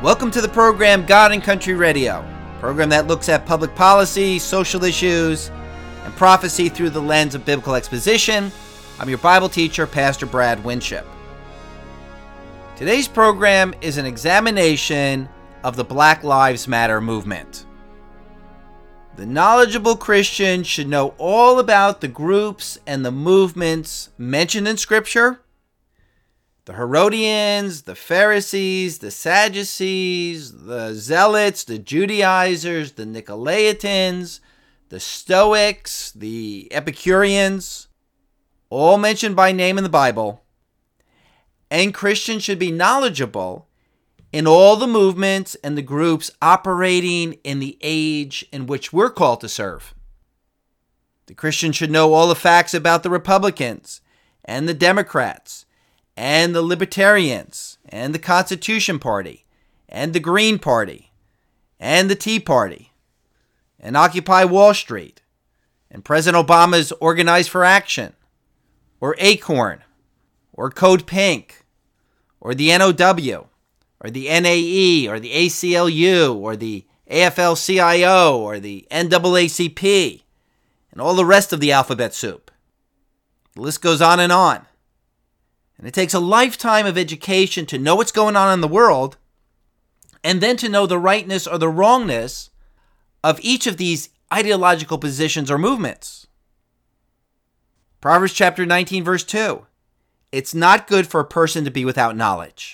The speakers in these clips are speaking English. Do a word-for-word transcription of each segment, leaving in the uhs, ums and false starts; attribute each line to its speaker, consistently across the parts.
Speaker 1: Welcome to the program God and Country Radio, a program that looks at public policy, social issues, and prophecy through the lens of biblical exposition. I'm your Bible teacher, Pastor Brad Winship. Today's program is an examination of the Black Lives Matter movement. The knowledgeable Christian should know all about the groups and the movements mentioned in Scripture. The Herodians, the Pharisees, the Sadducees, the Zealots, the Judaizers, the Nicolaitans, the Stoics, the Epicureans, all mentioned by name in the Bible. And Christians should be knowledgeable in all the movements and the groups operating in the age in which we're called to serve. The Christian should know all the facts about the Republicans and the Democrats and the Libertarians and the Constitution Party and the Green Party and the Tea Party and Occupy Wall Street and President Obama's Organize for Action or ACORN or Code Pink or the N O W or the N A E or the A C L U or the A F L C I O or the N double A C P and all the rest of the alphabet soup. The list goes on and on. And it takes a lifetime of education to know what's going on in the world and then to know the rightness or the wrongness of each of these ideological positions or movements. Proverbs chapter nineteen, verse two. It's not good for a person to be without knowledge.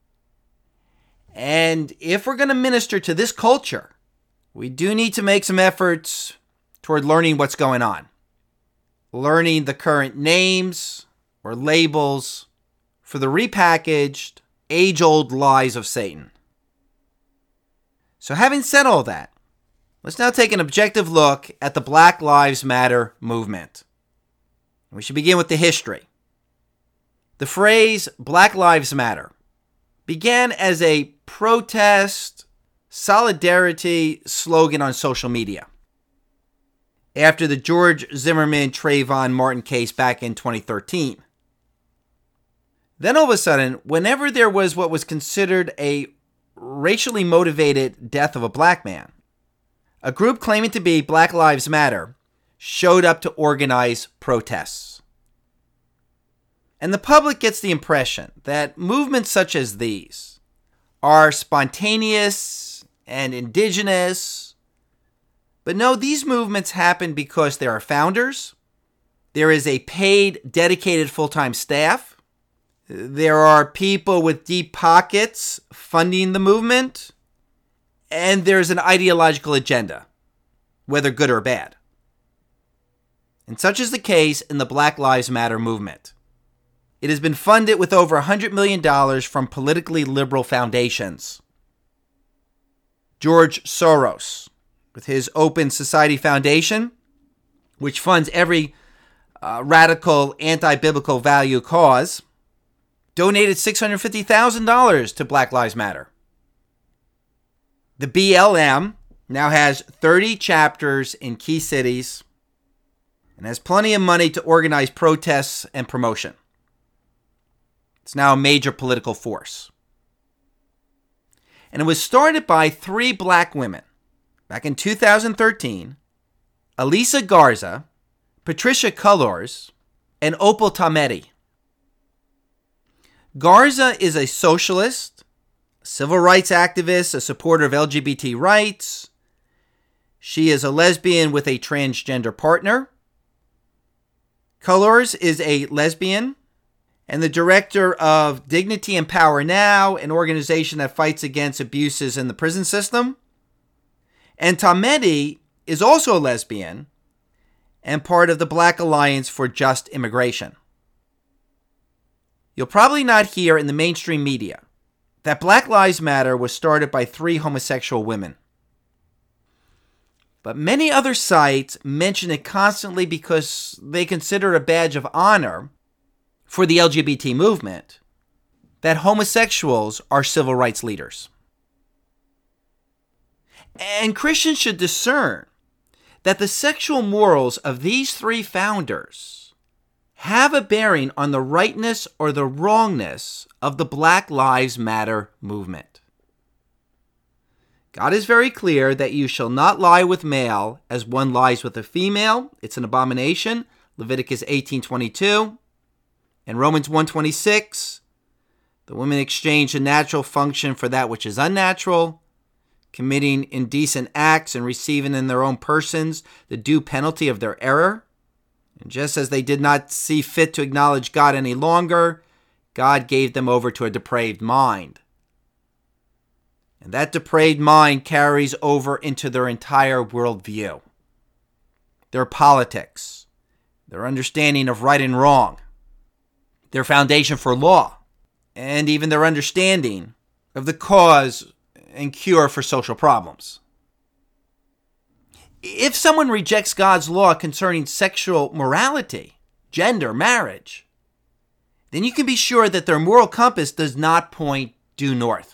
Speaker 1: And if we're going to minister to this culture, we do need to make some efforts toward learning what's going on. Learning the current names or labels for the repackaged, age-old lies of Satan. So having said all that, let's now take an objective look at the Black Lives Matter movement. We should begin with the history. The phrase Black Lives Matter began as a protest, solidarity slogan on social media after the George Zimmerman Trayvon Martin case back in twenty thirteen. Then all of a sudden, whenever there was what was considered a racially motivated death of a black man, a group claiming to be Black Lives Matter showed up to organize protests. And the public gets the impression that movements such as these are spontaneous and indigenous. But no, these movements happen because there are founders, there is a paid, dedicated full-time staff, there are people with deep pockets funding the movement, and there's an ideological agenda, whether good or bad. And such is the case in the Black Lives Matter movement. It has been funded with over one hundred million dollars from politically liberal foundations. George Soros, with his Open Society Foundation, which funds every uh, radical anti-biblical value cause, donated six hundred fifty thousand dollars to Black Lives Matter. The B L M now has thirty chapters in key cities and has plenty of money to organize protests and promotion. It's now a major political force. And it was started by three black women back in two thousand thirteen, Elisa Garza, Patricia Cullors, and Opal Tometi. Garza is a socialist, a civil rights activist, a supporter of L G B T rights. She is a lesbian with a transgender partner. Cullors is a lesbian and the director of Dignity and Power Now, an organization that fights against abuses in the prison system. And Tometi is also a lesbian and part of the Black Alliance for Just Immigration. You'll probably not hear in the mainstream media that Black Lives Matter was started by three homosexual women. But many other sites mention it constantly because they consider it a badge of honor for the L G B T movement that homosexuals are civil rights leaders. And Christians should discern that the sexual morals of these three founders have a bearing on the rightness or the wrongness of the Black Lives Matter movement. God is very clear that you shall not lie with male as one lies with a female. It's an abomination. Leviticus eighteen twenty-two. And Romans one twenty-six. The women exchange a natural function for that which is unnatural, committing indecent acts and receiving in their own persons the due penalty of their error. And just as they did not see fit to acknowledge God any longer, God gave them over to a depraved mind. And that depraved mind carries over into their entire worldview. Their politics, their understanding of right and wrong, their foundation for law, and even their understanding of the cause and cure for social problems. If someone rejects God's law concerning sexual morality, gender, marriage, then you can be sure that their moral compass does not point due north.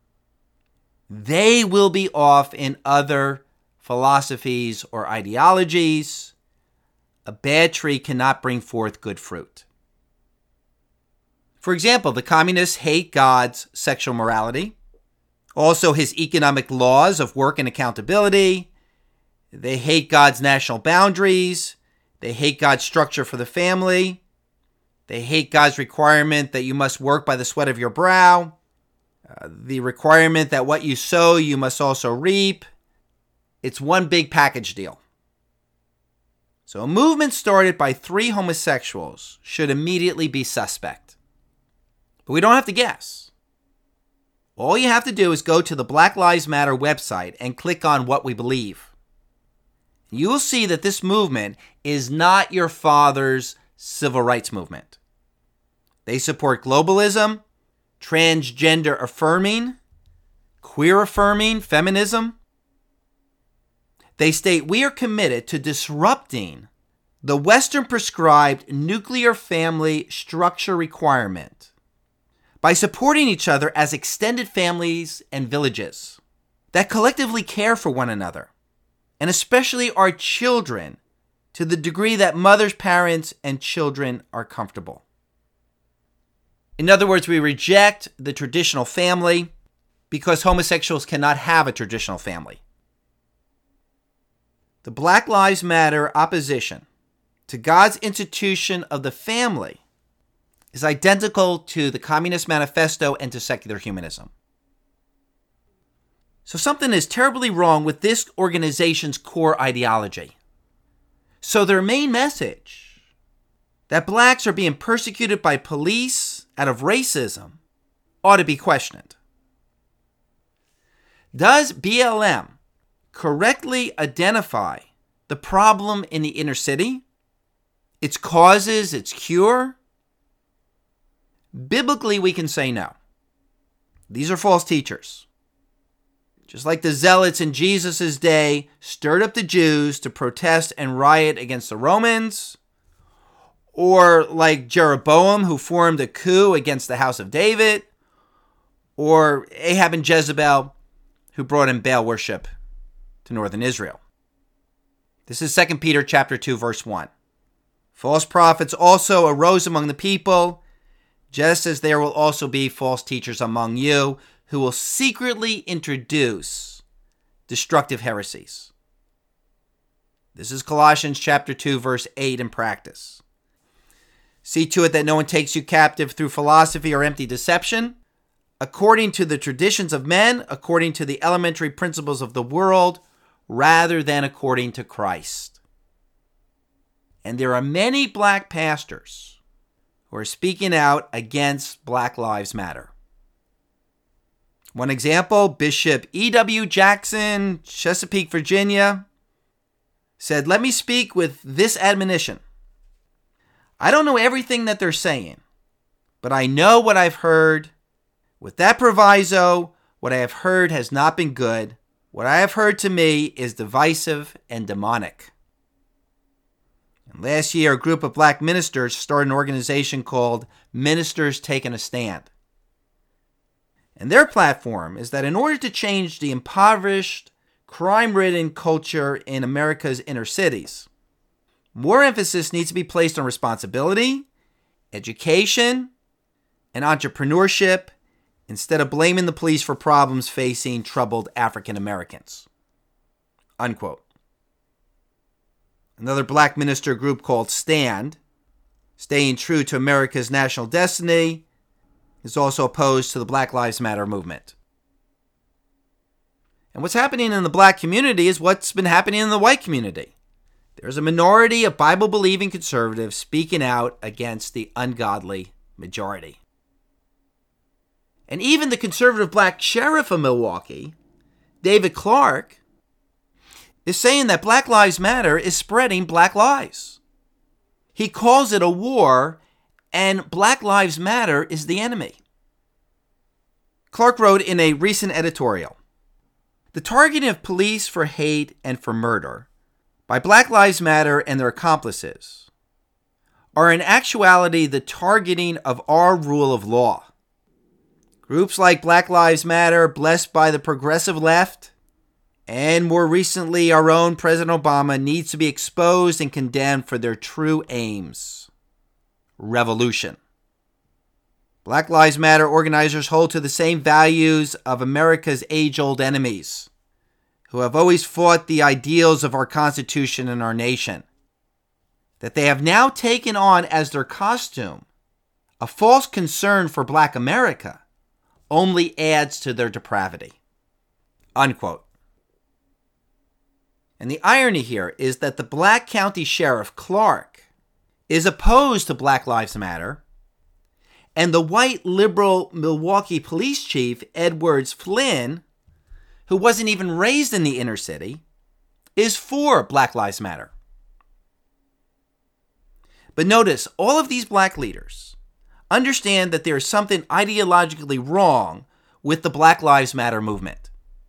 Speaker 1: They will be off in other philosophies or ideologies. A bad tree cannot bring forth good fruit. For example, the communists hate God's sexual morality, also his economic laws of work and accountability. They hate God's national boundaries. They hate God's structure for the family. They hate God's requirement that you must work by the sweat of your brow. Uh, the requirement that what you sow, you must also reap. It's one big package deal. So a movement started by three homosexuals should immediately be suspect. But we don't have to guess. All you have to do is go to the Black Lives Matter website and click on What We Believe. You will see that this movement is not your father's civil rights movement. They support globalism, transgender affirming, queer affirming, feminism. They state, we are committed to disrupting the Western prescribed nuclear family structure requirement by supporting each other as extended families and villages that collectively care for one another, and especially our children, to the degree that mothers, parents, and children are comfortable. In other words, we reject the traditional family because homosexuals cannot have a traditional family. The Black Lives Matter opposition to God's institution of the family is identical to the Communist Manifesto and to secular humanism. So something is terribly wrong with this organization's core ideology. So their main message, that blacks are being persecuted by police out of racism, ought to be questioned. Does B L M correctly identify the problem in the inner city, its causes, its cure? Biblically, we can say no. These are false teachers. Just like the zealots in Jesus' day stirred up the Jews to protest and riot against the Romans, or like Jeroboam, who formed a coup against the house of David, or Ahab and Jezebel, who brought in Baal worship to northern Israel. This is Second Peter chapter two, verse one. False prophets also arose among the people, just as there will also be false teachers among you who will secretly introduce destructive heresies. This is Colossians chapter two, verse eight in practice. See to it that no one takes you captive through philosophy or empty deception, according to the traditions of men, according to the elementary principles of the world, rather than according to Christ. And there are many black pastors who are speaking out against Black Lives Matter. One example, Bishop E W Jackson, Chesapeake, Virginia, said, "Let me speak with this admonition. I don't know everything that they're saying, but I know what I've heard. With that proviso, what I have heard has not been good. What I have heard to me is divisive and demonic." And last year, a group of black ministers started an organization called Ministers Taking a Stand. And their platform is that in order to change the impoverished, crime-ridden culture in America's inner cities, more emphasis needs to be placed on responsibility, education, and entrepreneurship instead of blaming the police for problems facing troubled African Americans. Unquote. Another black minister group called STAND, Staying True to America's National Destiny, is also opposed to the Black Lives Matter movement. And what's happening in the black community is what's been happening in the white community. There's a minority of Bible-believing conservatives speaking out against the ungodly majority. And even the conservative black sheriff of Milwaukee, David Clarke, is saying that Black Lives Matter is spreading black lies. He calls it a war, and Black Lives Matter is the enemy. Clarke wrote in a recent editorial, "The targeting of police for hate and for murder by Black Lives Matter and their accomplices are in actuality the targeting of our rule of law. Groups like Black Lives Matter, blessed by the progressive left, and more recently our own President Obama, needs to be exposed and condemned for their true aims. Revolution. Black Lives Matter organizers hold to the same values of America's age-old enemies, who have always fought the ideals of our Constitution and our nation. That they have now taken on as their costume a false concern for Black America only adds to their depravity." Unquote. And the irony here is that the Black County Sheriff, Clarke, is opposed to Black Lives Matter, and the white liberal Milwaukee police chief, Edwards Flynn, who wasn't even raised in the inner city, is for Black Lives Matter. But notice, all of these black leaders understand that there is something ideologically wrong with the Black Lives Matter movement.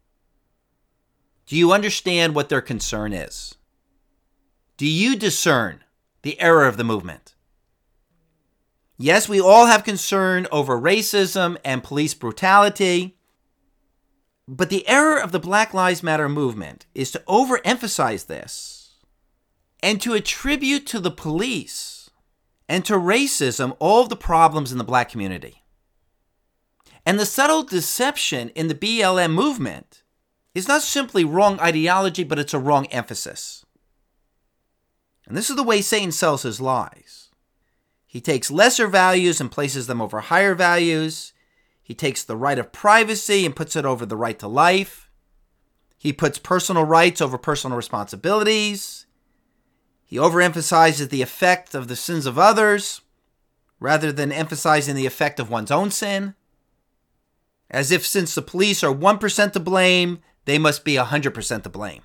Speaker 1: Do you understand what their concern is? Do you discern the error of the movement? Yes, we all have concern over racism and police brutality, but the error of the Black Lives Matter movement is to overemphasize this and to attribute to the police and to racism all of the problems in the black community. And the subtle deception in the B L M movement is not simply wrong ideology, but it's a wrong emphasis. And this is the way Satan sells his lies. He takes lesser values and places them over higher values. He takes the right of privacy and puts it over the right to life. He puts personal rights over personal responsibilities. He overemphasizes the effect of the sins of others rather than emphasizing the effect of one's own sin. As if since the police are one percent to blame, they must be one hundred percent to blame.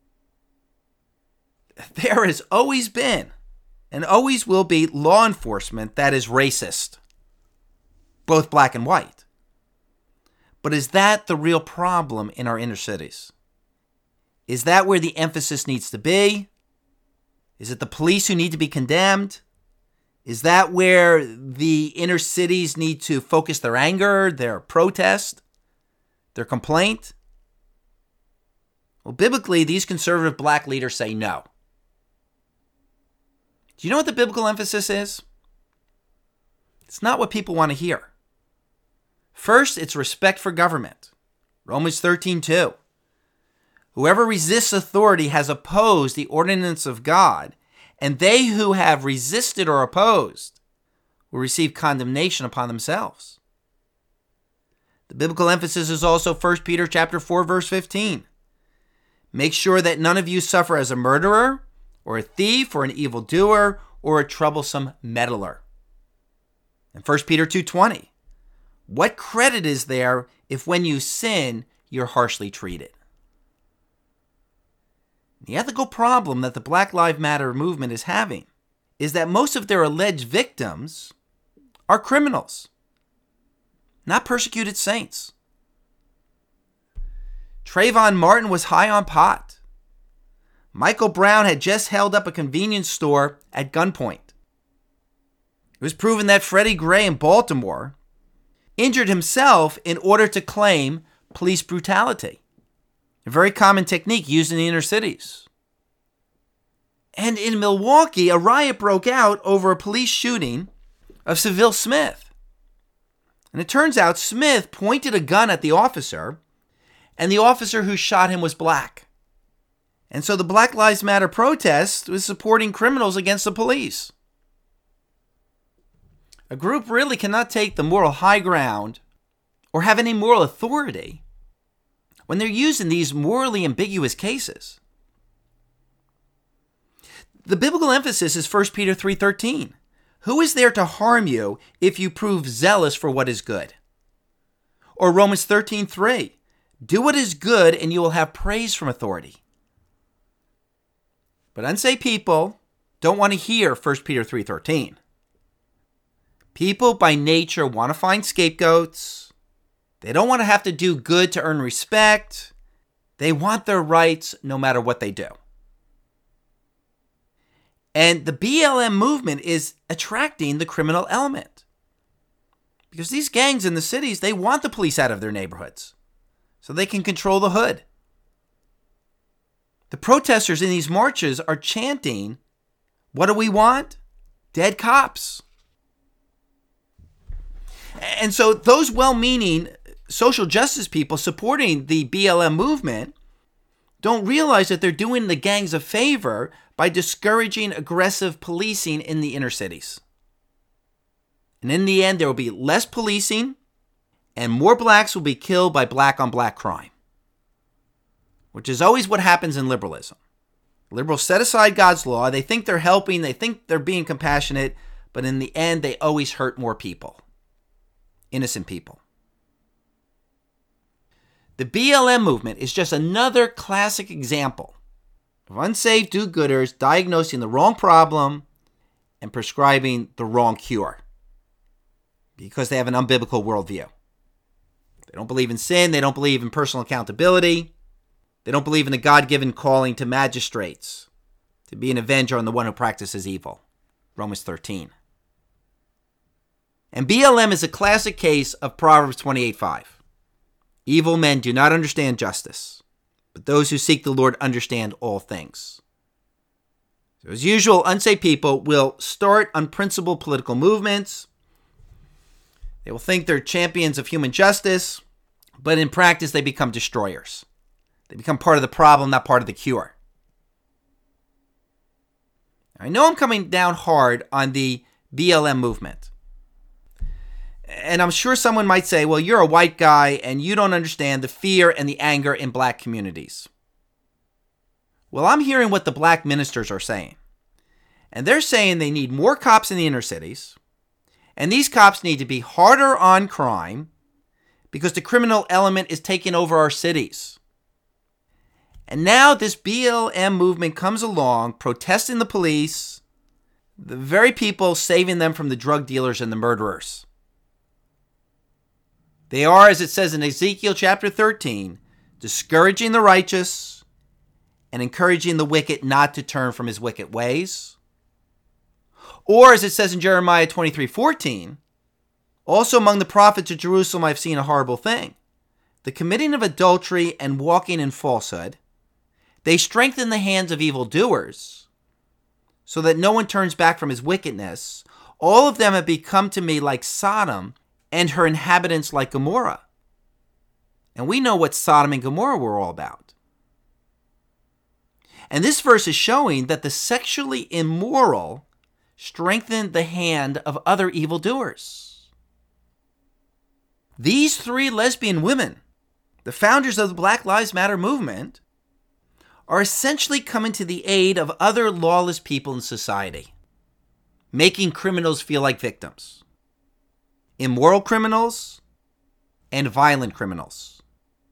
Speaker 1: There has always been and always will be law enforcement that is racist, both black and white. But is that the real problem in our inner cities? Is that where the emphasis needs to be? Is it the police who need to be condemned? Is that where the inner cities need to focus their anger, their protest, their complaint? Well, biblically, these conservative black leaders say no. Do you know what the biblical emphasis is? It's not what people want to hear. First, it's respect for government. Romans thirteen two. Whoever resists authority has opposed the ordinance of God, and they who have resisted or opposed will receive condemnation upon themselves. The biblical emphasis is also First Peter chapter four, verse fifteen. Make sure that none of you suffer as a murderer, or a thief, or an evildoer, or a troublesome meddler. And First Peter two twenty. What credit is there if when you sin, you're harshly treated? The ethical problem that the Black Lives Matter movement is having is that most of their alleged victims are criminals, not persecuted saints. Trayvon Martin was high on pot. Michael Brown had just held up a convenience store at gunpoint. It was proven that Freddie Gray in Baltimore injured himself in order to claim police brutality. A very common technique used in the inner cities. And in Milwaukee, a riot broke out over a police shooting of Seville Smith. And it turns out Smith pointed a gun at the officer, and the officer who shot him was black. And so the Black Lives Matter protest was supporting criminals against the police. A group really cannot take the moral high ground or have any moral authority when they're used in these morally ambiguous cases. The biblical emphasis is First Peter three thirteen. Who is there to harm you if you prove zealous for what is good? Or Romans thirteen three. Do what is good and you will have praise from authority. But unsaved people don't want to hear First Peter three thirteen. People by nature want to find scapegoats. They don't want to have to do good to earn respect. They want their rights no matter what they do. And the B L M movement is attracting the criminal element. Because these gangs in the cities, they want the police out of their neighborhoods so they can control the hood. The protesters in these marches are chanting, what do we want? Dead cops. And so those well-meaning social justice people supporting the B L M movement don't realize that they're doing the gangs a favor by discouraging aggressive policing in the inner cities. And in the end, there will be less policing and more blacks will be killed by black-on-black crime, which is always what happens in liberalism. Liberals set aside God's law. They think they're helping. They think they're being compassionate. But in the end, they always hurt more people, innocent people. The B L M movement is just another classic example of unsaved do-gooders diagnosing the wrong problem and prescribing the wrong cure because they have an unbiblical worldview. They don't believe in sin. They don't believe in personal accountability. They don't believe in the God-given calling to magistrates to be an avenger on the one who practices evil. Romans thirteen. And B L M is a classic case of Proverbs twenty-eight five. Evil men do not understand justice, but those who seek the Lord understand all things. So as usual, unsaved people will start unprincipled political movements. They will think they're champions of human justice, but in practice they become destroyers. They become part of the problem, not part of the cure. I know I'm coming down hard on the B L M movement. And I'm sure someone might say, well, you're a white guy and you don't understand the fear and the anger in black communities. Well, I'm hearing what the black ministers are saying. And they're saying they need more cops in the inner cities. And these cops need to be harder on crime because the criminal element is taking over our cities. And now this B L M movement comes along protesting the police, the very people saving them from the drug dealers and the murderers. They are, as it says in Ezekiel chapter thirteen, discouraging the righteous and encouraging the wicked not to turn from his wicked ways. Or, as it says in Jeremiah twenty-three fourteen, also among the prophets of Jerusalem I've seen a horrible thing. The committing of adultery and walking in falsehood. They strengthen the hands of evildoers so that no one turns back from his wickedness. All of them have become to me like Sodom, and her inhabitants like Gomorrah. And we know what Sodom and Gomorrah were all about. And this verse is showing that the sexually immoral strengthen the hand of other evildoers. These three lesbian women, the founders of the Black Lives Matter movement, are essentially coming to the aid of other lawless people in society, making criminals feel like victims. Immoral criminals and violent criminals.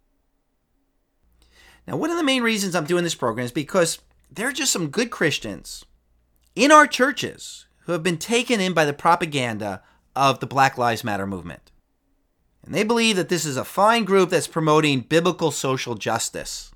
Speaker 1: Now, one of the main reasons I'm doing this program is because there are just some good Christians in our churches who have been taken in by the propaganda of the Black Lives Matter movement. And they believe that this is a fine group that's promoting biblical social justice.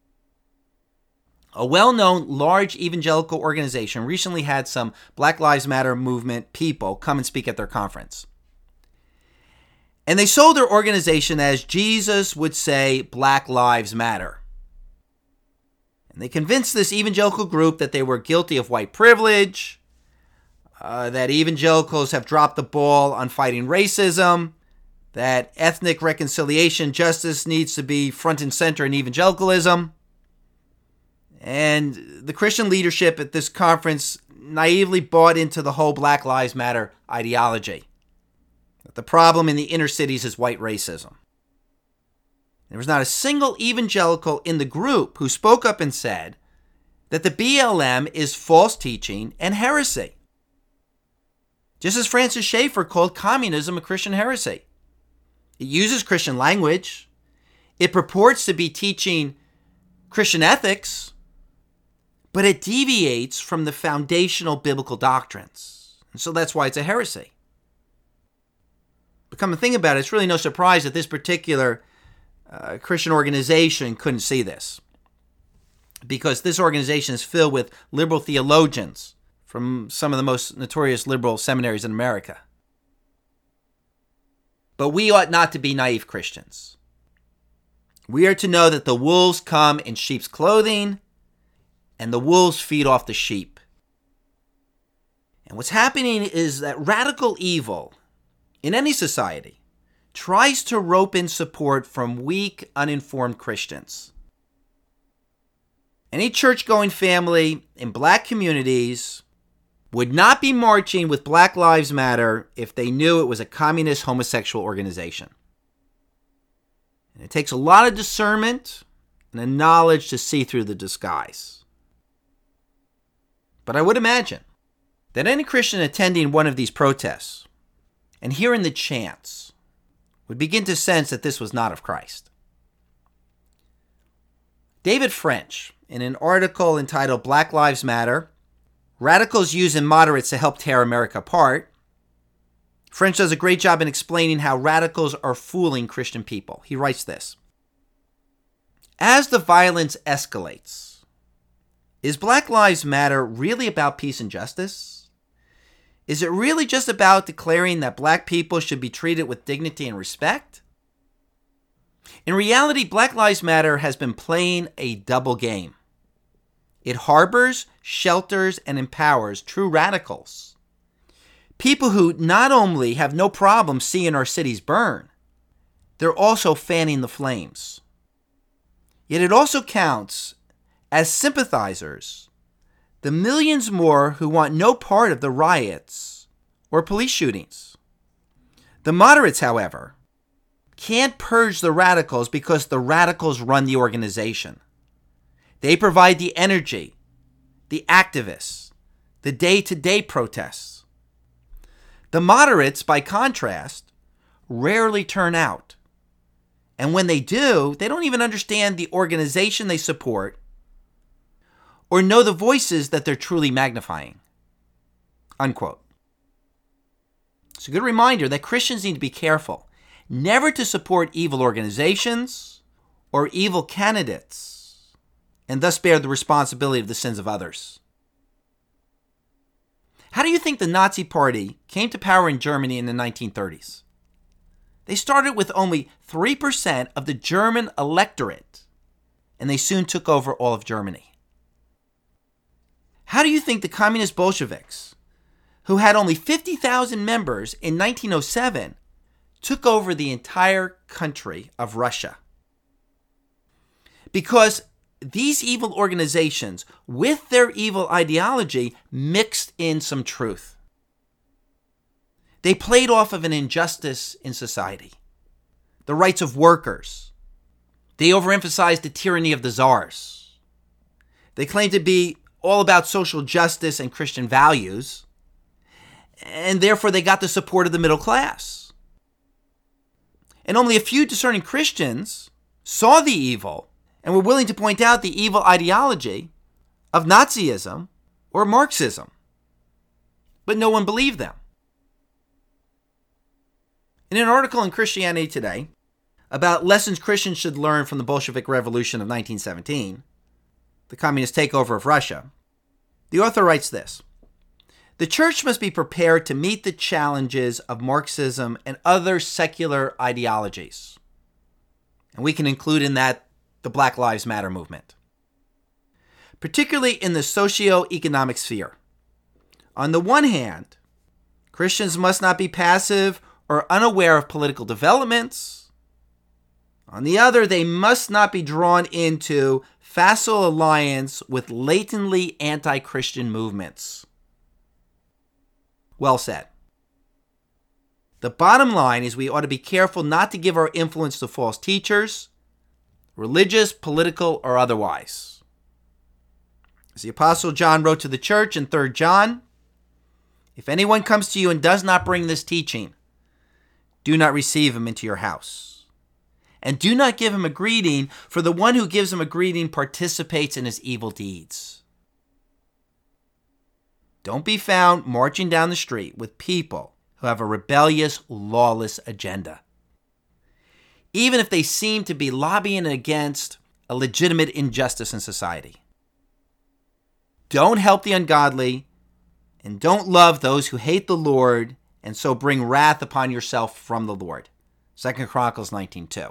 Speaker 1: A well-known large evangelical organization recently had some Black Lives Matter movement people come and speak at their conference. And they sold their organization as Jesus would say Black Lives Matter. And they convinced this evangelical group that they were guilty of white privilege, uh, that evangelicals have dropped the ball on fighting racism, that ethnic reconciliation, justice needs to be front and center in evangelicalism. And the Christian leadership at this conference naively bought into the whole Black Lives Matter ideology. The problem in the inner cities is white racism. There was not a single evangelical in the group who spoke up and said that the B L M is false teaching and heresy. Just as Francis Schaeffer called communism a Christian heresy. It uses Christian language. It purports to be teaching Christian ethics, but it deviates from the foundational biblical doctrines. And so that's why it's a heresy. But come to think about it, it's really no surprise that this particular uh, Christian organization couldn't see this, because this organization is filled with liberal theologians from some of the most notorious liberal seminaries in America. But we ought not to be naive Christians. We are to know that the wolves come in sheep's clothing, and the wolves feed off the sheep. And what's happening is that radical evil in any society tries to rope in support from weak, uninformed Christians. Any church-going family in black communities would not be marching with Black Lives Matter if they knew it was a communist homosexual organization. And it takes a lot of discernment and a knowledge to see through the disguise. But I would imagine that any Christian attending one of these protests and hearing the chants would begin to sense that this was not of Christ. David French, in an article entitled Black Lives Matter, Radicals Using Moderates to Help Tear America Apart, French does a great job in explaining how radicals are fooling Christian people. He writes this: as the violence escalates, is Black Lives Matter really about peace and justice? Is it really just about declaring that black people should be treated with dignity and respect? In reality, Black Lives Matter has been playing a double game. It harbors, shelters, and empowers true radicals. People who not only have no problem seeing our cities burn, they're also fanning the flames. Yet it also counts as sympathizers the millions more who want no part of the riots or police shootings. The moderates, however, can't purge the radicals because the radicals run the organization. They provide the energy, the activists, the day-to-day protests. The moderates, by contrast, rarely turn out. And when they do, they don't even understand the organization they support or know the voices that they're truly magnifying. Unquote. It's a good reminder that Christians need to be careful never to support evil organizations or evil candidates, and thus bear the responsibility of the sins of others. How do you think the Nazi Party came to power in Germany in the nineteen thirties? They started with only three percent of the German electorate, and they soon took over all of Germany. How do you think the Communist Bolsheviks, who had only fifty thousand members in nineteen oh seven, took over the entire country of Russia? Because these evil organizations, with their evil ideology, mixed in some truth. They played off of an injustice in society, the rights of workers. They overemphasized the tyranny of the czars. They claimed to be all about social justice and Christian values, and therefore they got the support of the middle class. And only a few discerning Christians saw the evil and were willing to point out the evil ideology of Nazism or Marxism. But no one believed them. In an article in Christianity Today about lessons Christians should learn from the Bolshevik Revolution of nineteen seventeen, the communist takeover of Russia, the author writes this: the church must be prepared to meet the challenges of Marxism and other secular ideologies. And we can include in that the Black Lives Matter movement, particularly in the socio-economic sphere. On the one hand, Christians must not be passive or unaware of political developments. On the other, they must not be drawn into facile alliance with latently anti-Christian movements. Well said. The bottom line is we ought to be careful not to give our influence to false teachers, religious, political, or otherwise. As the Apostle John wrote to the church in Third John, if anyone comes to you and does not bring this teaching, do not receive him into your house. And do not give him a greeting, for the one who gives him a greeting participates in his evil deeds. Don't be found marching down the street with people who have a rebellious, lawless agenda, even if they seem to be lobbying against a legitimate injustice in society. Don't help the ungodly, and don't love those who hate the Lord, and so bring wrath upon yourself from the Lord. Second Chronicles nineteen two.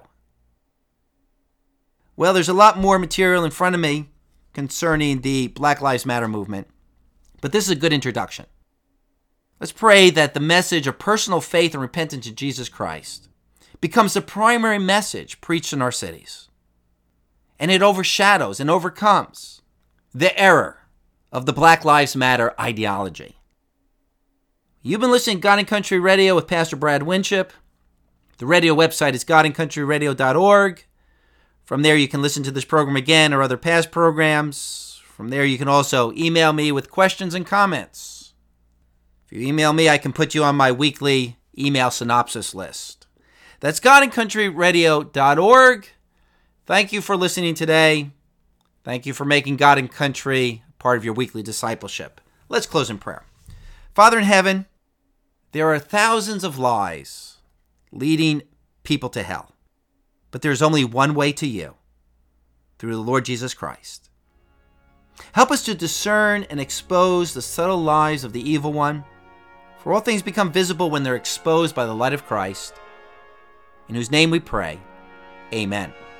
Speaker 1: Well, there's a lot more material in front of me concerning the Black Lives Matter movement, but this is a good introduction. Let's pray that the message of personal faith and repentance in Jesus Christ becomes the primary message preached in our cities, and it overshadows and overcomes the error of the Black Lives Matter ideology. You've been listening to God and Country Radio with Pastor Brad Winship. The radio website is god and country radio dot org. From there, you can listen to this program again or other past programs. From there, you can also email me with questions and comments. If you email me, I can put you on my weekly email synopsis list. That's god and country radio dot org. Thank you for listening today. Thank you for making God and Country part of your weekly discipleship. Let's close in prayer. Father in heaven, there are thousands of lies leading people to hell, but there's only one way to you, through the Lord Jesus Christ. Help us to discern and expose the subtle lies of the evil one, for all things become visible when they're exposed by the light of Christ, in whose name we pray. Amen.